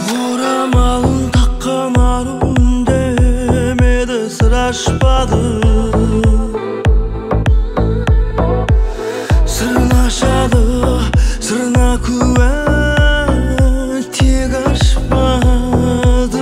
Орамалын таққан ару үндемеді, сыр ашпады. Сырын ашады, сырына куә, тек ашпады.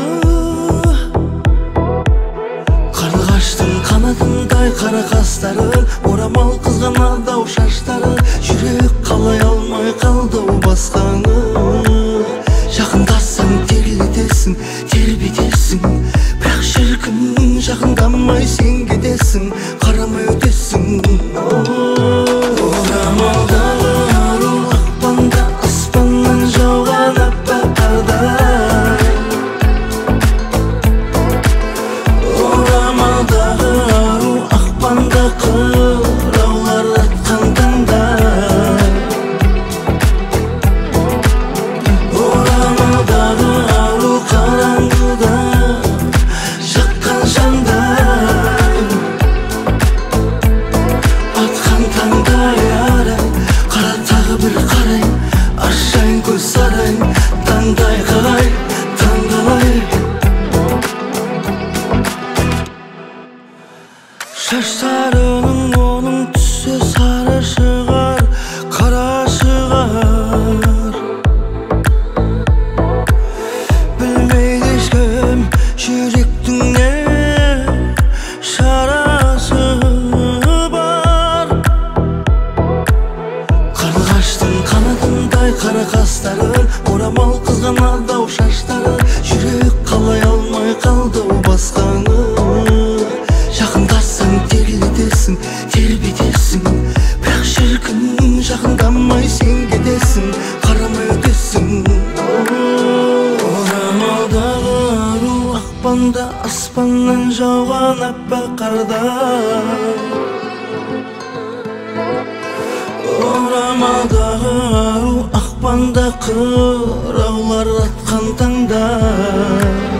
Қарлығаштың қанатындай қара қастары, орамал қызған адау шаштары, жүрек қалай алмай қалды басқаны. Жақындасаң терілетесің, тербетесің, бірақ шіркін жақындамай сен кетесің, қарамай өтесің. Орамалдағы ару ақпанда, аспаннан жауған аппақ қардай. Орамалдағы ару ақпанда, қыраулар атқан таңдай. Орамалдағы ару қараңғыда жаққан жандай, атқан таңдай арай. Қара тағы бір қарай, ашайын көз сарай, таңдай қалай, таңдалай. Шаштарының оның түсі сары шығар, қара шығар. Білмейді ешкім жүректің не шарасы бар. Қарлығаштың қанатындай қара қастары, орамал қызған адау шаштары, жүрек қалай алмай қалды басқаны. Жақындасаң терілетесің, тербетесің, бірақ шіркін жақындамай сен кетесің, қарамай өтесің. Орамалдағы ару ақпанда, аспаннан жауған аппақ қардай. Орамалдағы ару ақпанда, қыраулар атқан таңдай.